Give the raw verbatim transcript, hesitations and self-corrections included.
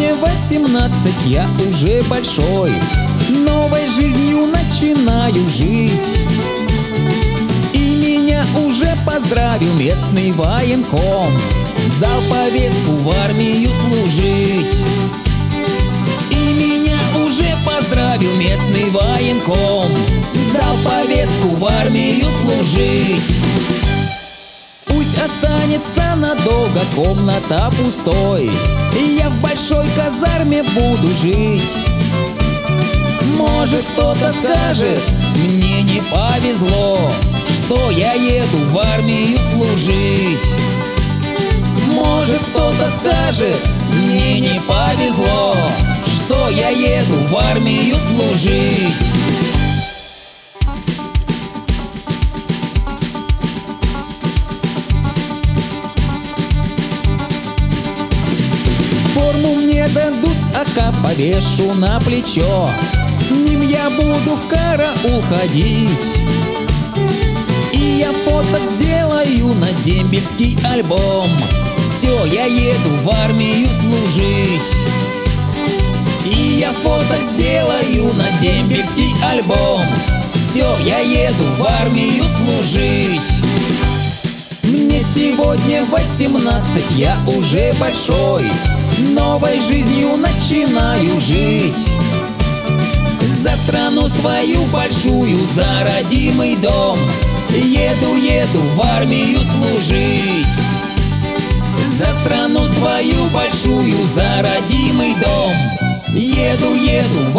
сегодня восемнадцать, я уже большой, новой жизнью начинаю жить. И меня уже поздравил местный военком, дал повестку в армию служить. И меня уже поздравил местный военком, дал повестку в армию служить. Пусть останется надолго комната пустой, и я в большой казарме буду жить. Может, кто-то скажет, мне не повезло, что я еду в армию служить. Может, кто-то скажет, мне не повезло, что я еду в армию служить. Форму мне дадут, АК повешу на плечо, с ним я буду в караул ходить. И я фоток сделаю на дембельский альбом. Все, я еду в армию служить. И я фоток сделаю на дембельский альбом. Все, я еду в армию служить. Мне сегодня восемнадцать, я уже большой, новой жизнью начинаю жить. За страну свою большую, за родимый дом, еду, еду в армию служить. За страну свою большую, за родимый дом, еду, еду